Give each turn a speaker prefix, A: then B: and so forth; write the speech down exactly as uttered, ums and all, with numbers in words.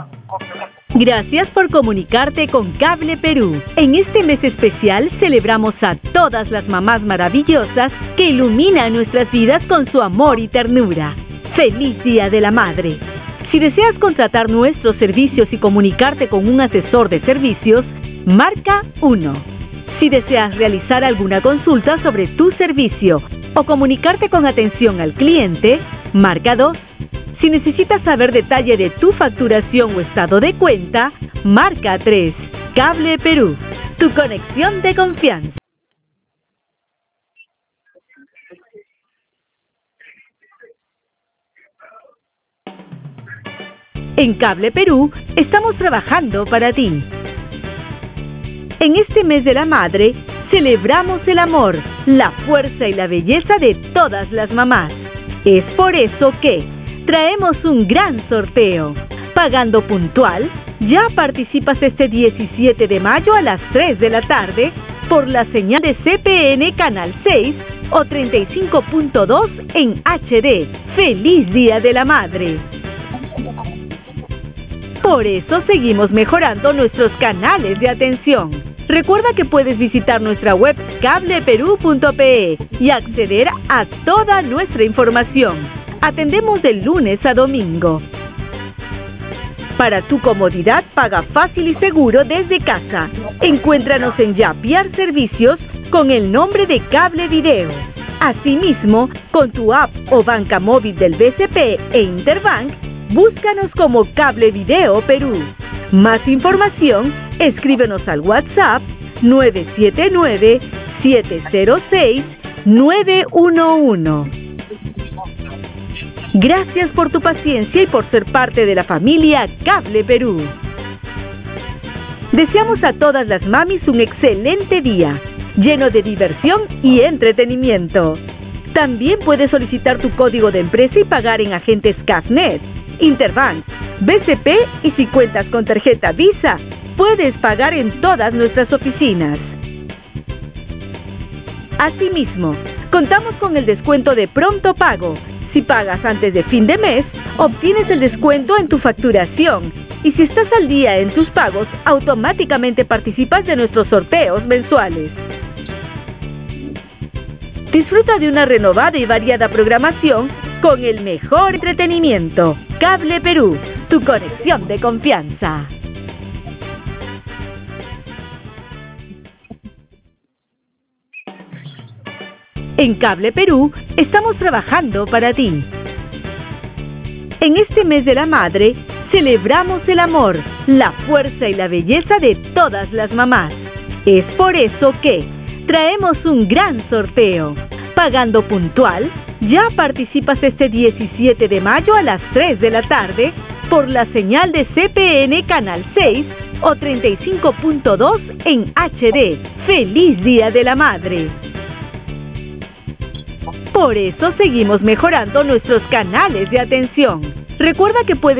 A: Gracias por comunicarte con Cable Perú. En este mes especial celebramos a todas las mamás maravillosas que iluminan nuestras vidas con su amor y ternura. ¡Feliz Día de la Madre! Si deseas contratar nuestros servicios y comunicarte con un asesor de servicios, marca uno. Si deseas realizar alguna consulta sobre tu servicio o comunicarte con atención al cliente, marca dos. Si necesitas saber detalle de tu facturación o estado de cuenta, marca tres. Cable Perú, tu conexión de confianza. En Cable Perú estamos trabajando para ti. En este mes de la madre, celebramos el amor, la fuerza y la belleza de todas las mamás. Es por eso que traemos un gran sorteo. Pagando puntual, ya participas este diecisiete de mayo a las tres de la tarde por la señal de C P N Canal seis o treinta y cinco punto dos en H D. ¡Feliz Día de la Madre! Por eso seguimos mejorando nuestros canales de atención. Recuerda que puedes visitar nuestra web cable perú punto pe y acceder a toda nuestra información. Atendemos de lunes a domingo. Para tu comodidad, paga fácil y seguro desde casa. Encuéntranos en Yapiar Servicios con el nombre de Cable Video. Asimismo, con tu app o banca móvil del B C P e Interbank, búscanos como Cable Video Perú. Más información, escríbenos al WhatsApp nueve siete nueve, siete cero seis, nueve uno uno. Gracias por tu paciencia y por ser parte de la familia Cable Perú. Deseamos a todas las mamis un excelente día, lleno de diversión y entretenimiento. También puedes solicitar tu código de empresa y pagar en agentes Cafnet, Interbank, B C P y si cuentas con tarjeta Visa, puedes pagar en todas nuestras oficinas. Asimismo, contamos con el descuento de pronto pago. Si pagas antes de fin de mes, obtienes el descuento en tu facturación. Y si estás al día en tus pagos, automáticamente participas de nuestros sorteos mensuales. Disfruta de una renovada y variada programación con el mejor entretenimiento. Cable Perú, tu conexión de confianza. En Cable Perú estamos trabajando para ti. En este mes de la madre, celebramos el amor, la fuerza y la belleza de todas las mamás. Es por eso que traemos un gran sorteo. Pagando puntual, ya participas este diecisiete de mayo a las tres de la tarde por la señal de C P N Canal seis o treinta y cinco punto dos en H D. ¡Feliz Día de la Madre! Por eso seguimos mejorando nuestros canales de atención. Recuerda que puedes